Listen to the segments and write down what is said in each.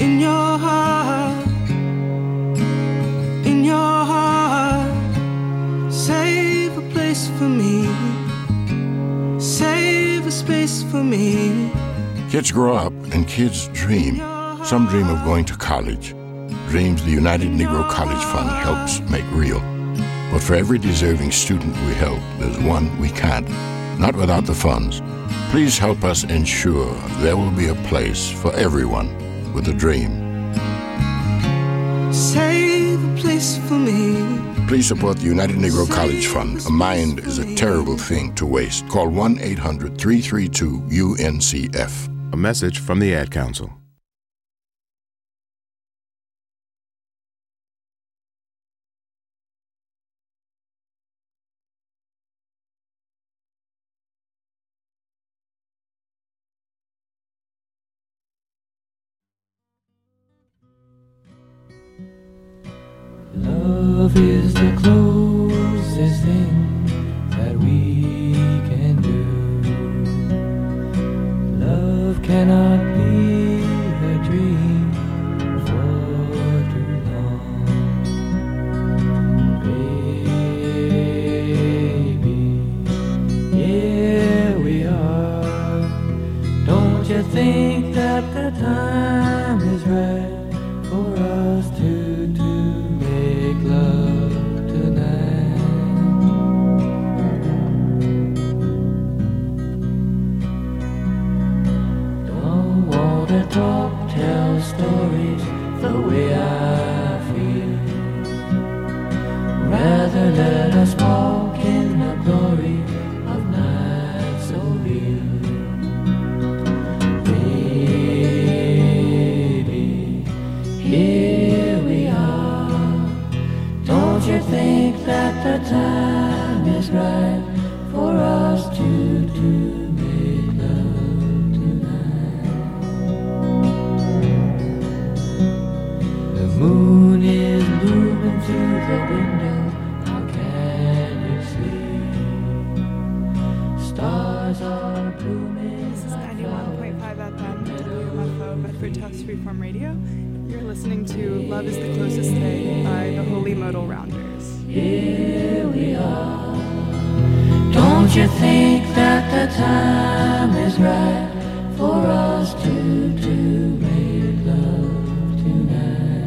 In your heart, in your heart, save a place for me, save a space for me. Kids grow up and kids dream. Some dream of going to college, dreams the United Negro College Fund helps make real. But for every deserving student we help, there's one we can't, not without the funds. Please help us ensure there will be a place for everyone with a dream. Save a place for me. Please support the United Negro College Fund. A mind is a terrible thing to waste. Call 1-800-332-UNCF. A message from the Ad Council. Love is the closest thing that we can do. Love cannot be a dream for too long. Baby, here we are. Don't you think that the time is right for us to make love tonight? Don't wanna talk, tell stories the way I feel. Rather let us walk in the glory of night so real. Baby, here we are. Don't you think that the time is right for us to make love tonight? The moon is moving through the window. How can you see? Stars are blooming. This is 91.5 FM, WMFO, Bedford Tufts Freeform Radio. You're listening to Love is the Closest Thing by the Holy Modal Rounders. Here we are. Don't you think that the time is right for us to make love tonight?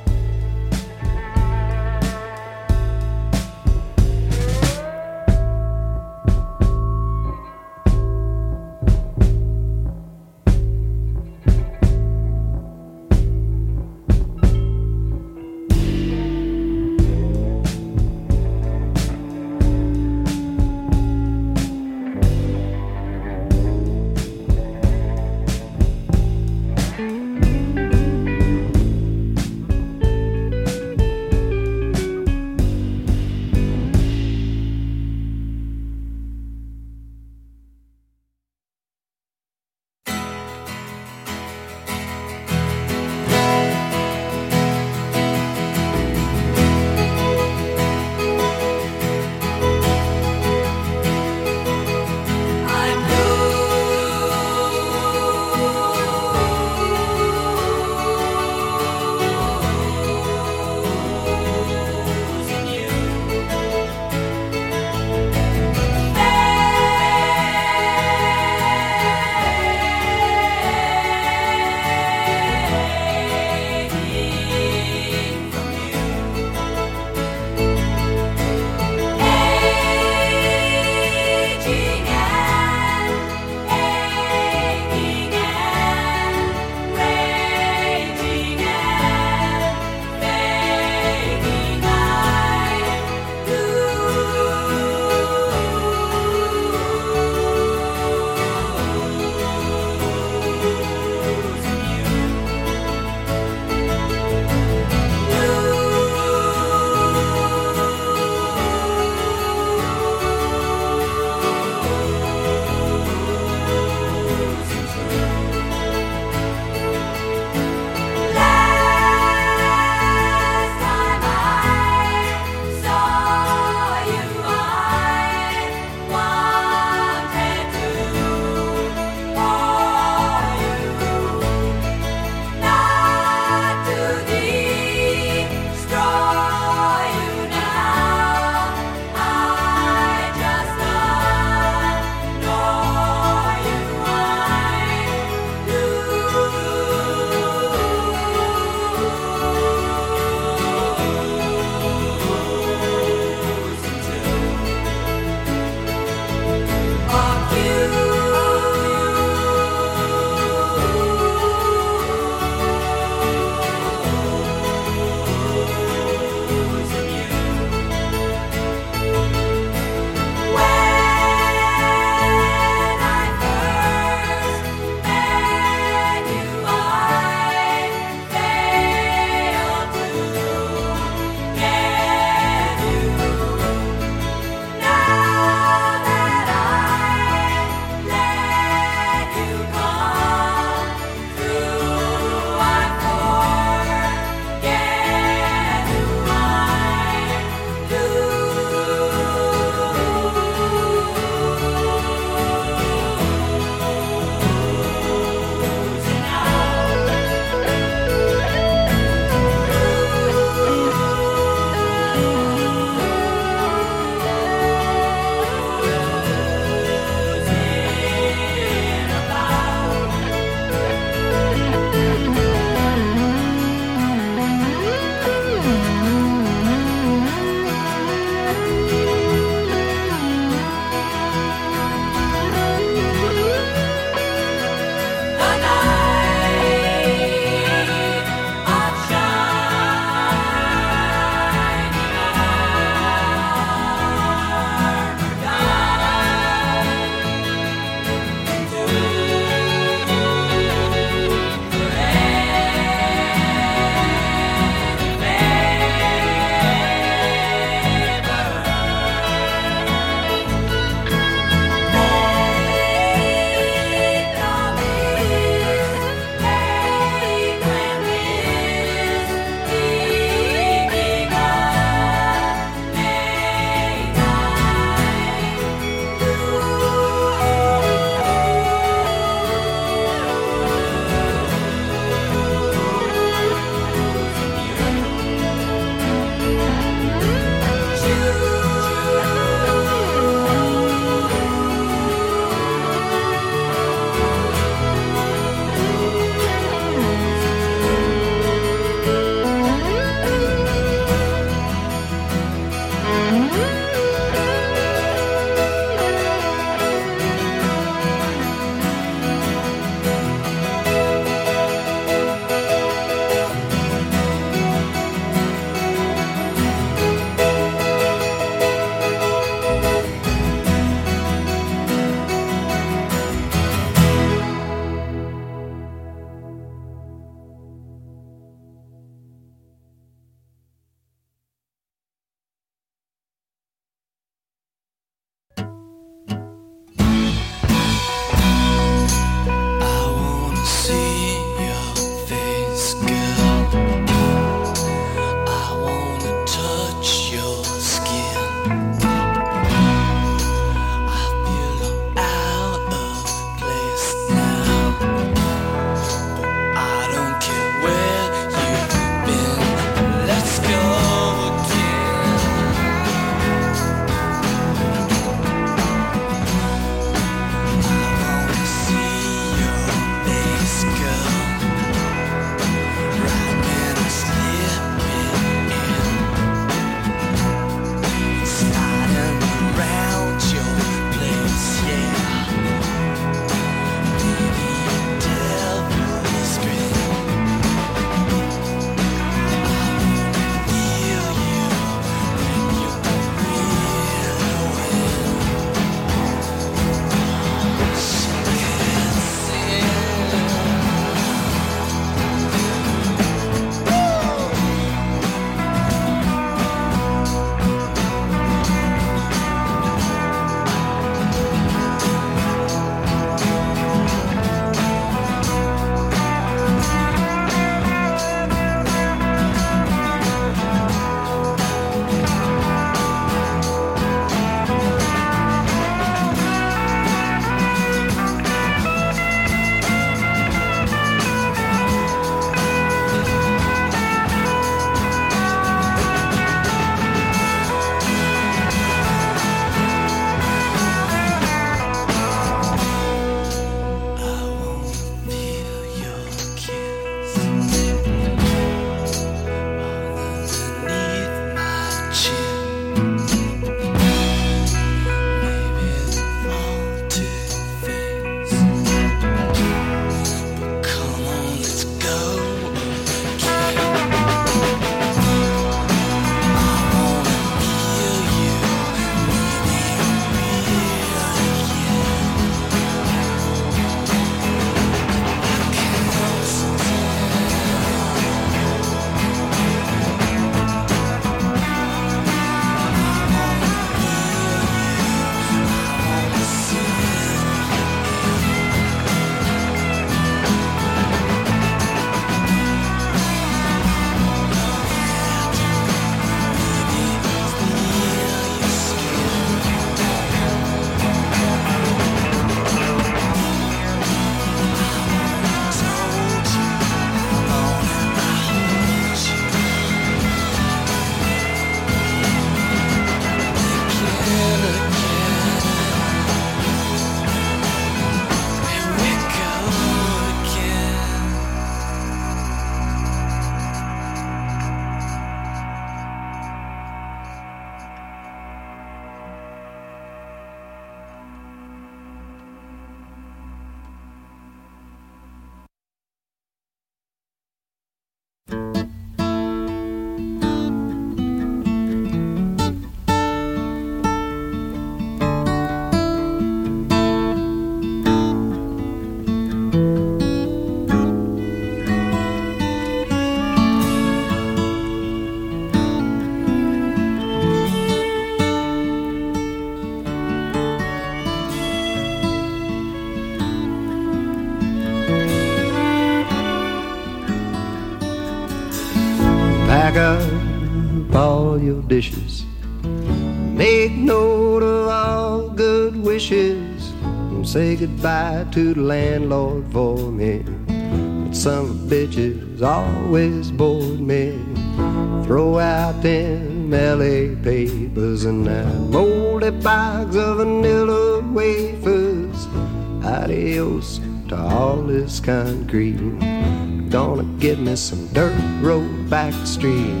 your dishes. Make note of all good wishes, and say goodbye to the landlord for me. But some bitches always bored me. Throw out them LA papers and that moldy bags of vanilla wafers. Adios to all this concrete. Gonna get me some dirt road back street.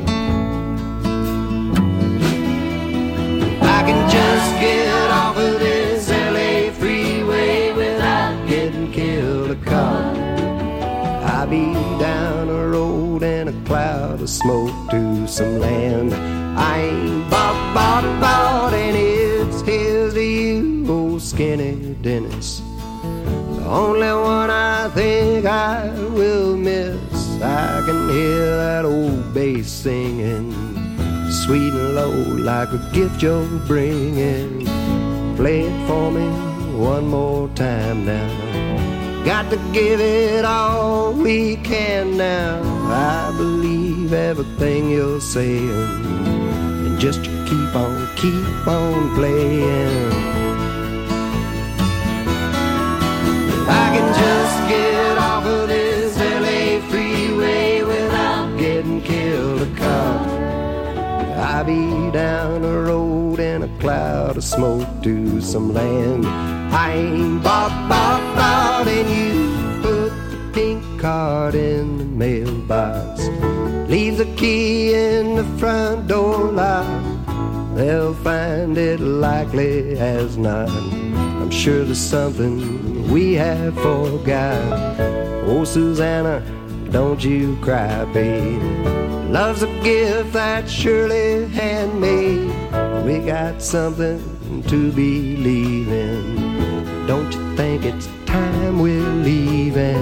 I can just get off of this LA freeway without getting killed a car. I'll be down a road in a cloud of smoke to some land I ain't bought, and it's here's to you, old skinny Dennis. The only one I think I will miss. I can hear that old bass singing, sweet and low like a gift you're bringing. Play it for me one more time now. Got to give it all we can now. I believe everything you're saying, and just you keep on playing. I can just get off of this LA freeway without getting killed a car. I'll be down the road in a cloud of smoke to some land I ain't bought, and you put the pink card in the mailbox. Leave the key in the front door lock. They'll find it likely as not. I'm sure there's something we have forgot. Oh, Susanna, don't you cry, babe. Love's a gift that's surely handmade. We got something to believe in. Don't you think it's time we're leaving?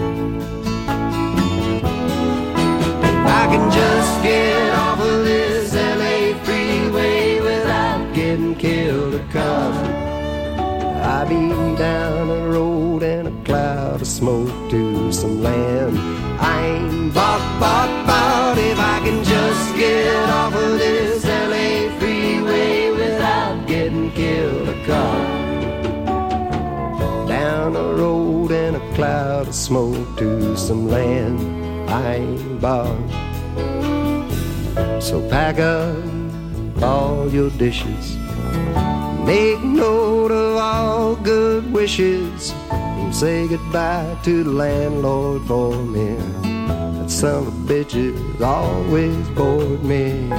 I can just get off of this LA freeway without getting killed a car. I'll be down the road in a cloud of smoke to some land I ain't bought. If I can just get off of this LA freeway without getting killed a car. Down the road in a cloud of smoke to some land I ain't bought. So pack up all your dishes, make note of all good wishes, and say goodbye to the landlord for me. That son of a bitch has always bored me.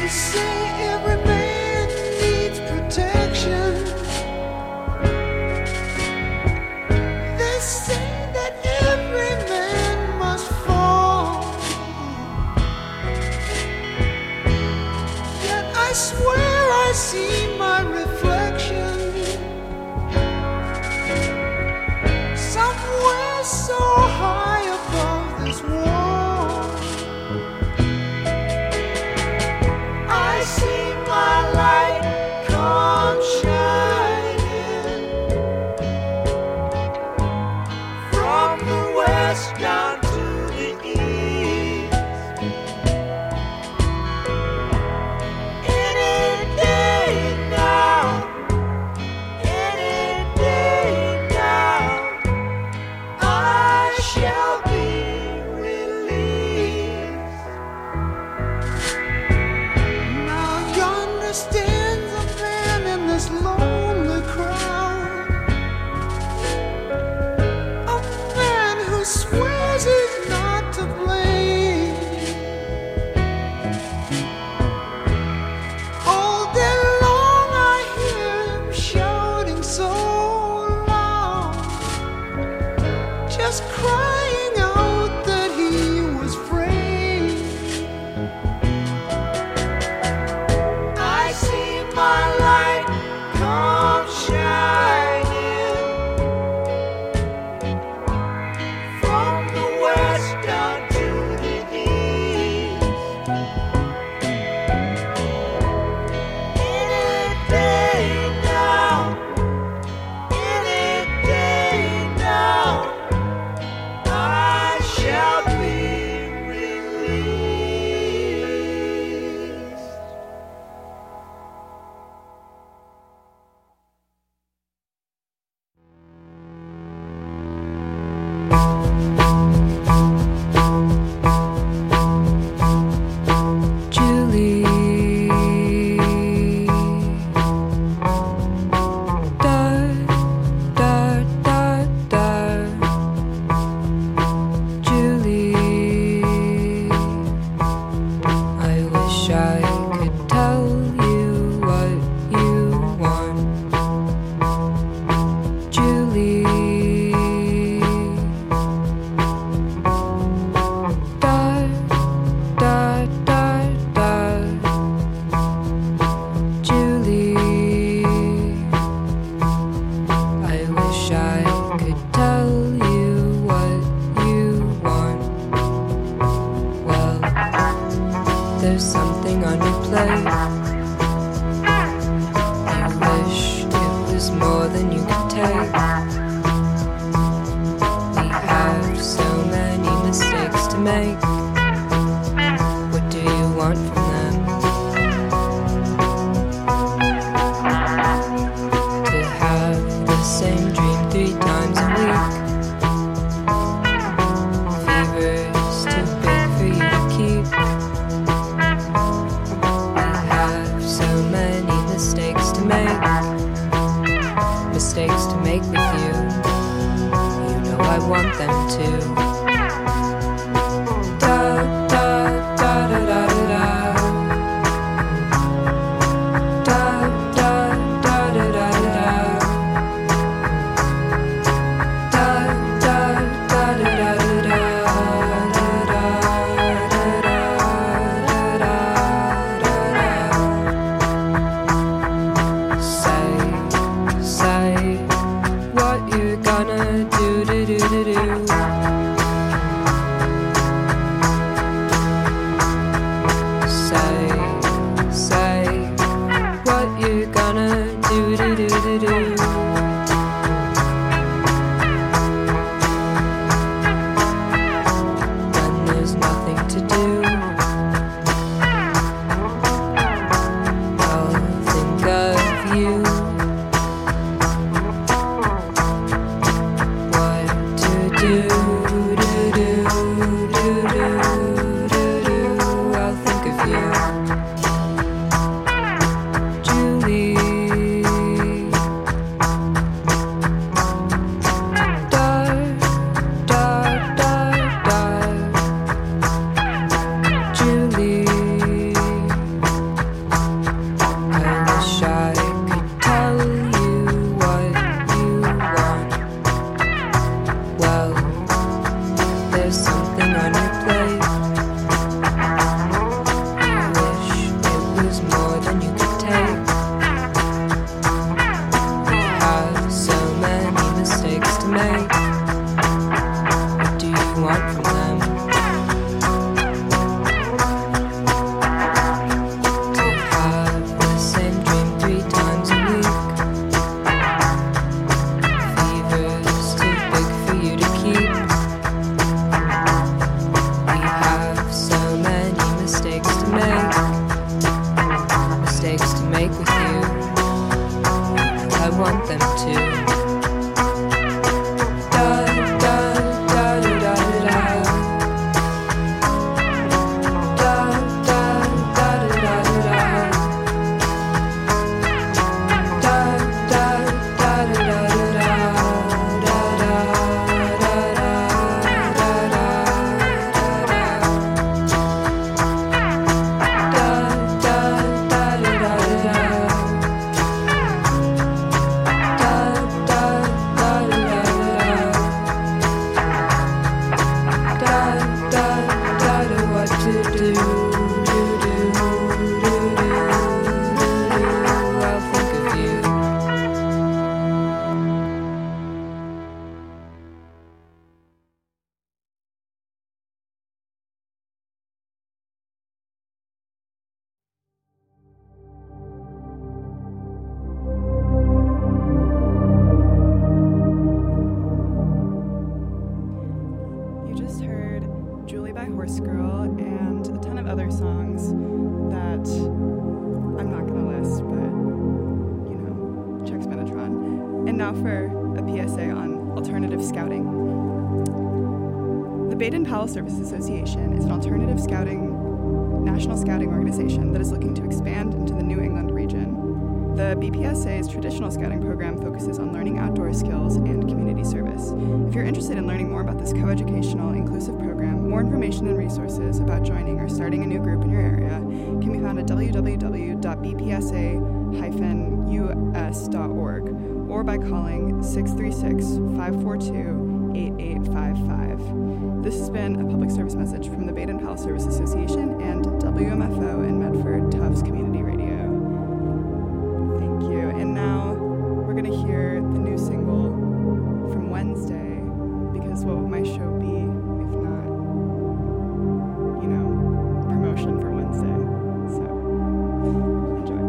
Fever's too big for you to keep. We have now for a PSA on alternative scouting. The Baden-Powell Service Association is an alternative national scouting organization that is looking to expand into the New England region. The BPSA's traditional scouting program focuses on learning outdoor skills and community service. If you're interested in learning more about this coeducational, inclusive program, more information and resources about joining or starting a new group in your area can be found at www.bpsa-us.org or by calling 636-542-8855. This has been a public service message from the Baden-Powell Service Association and WMFO in Medford, Tufts Community Radio. Thank you. And now we're going to hear the new single from Wednesday, because what would my show be if not, promotion for Wednesday? So, enjoy.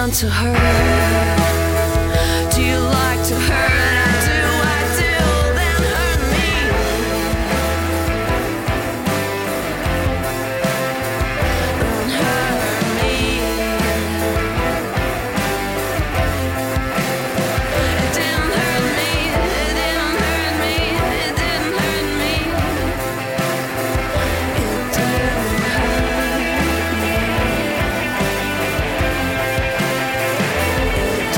down to hurt? Do you like to hurt? I do, then hurt me. Then hurt me. It didn't hurt me, it didn't hurt me, it didn't hurt me. It didn't hurt me. It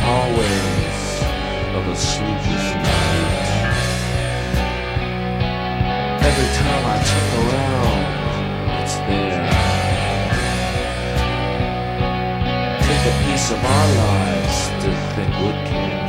hallways of a sleepless night. Every time I turn around, it's there. Take a piece of our lives to think would care.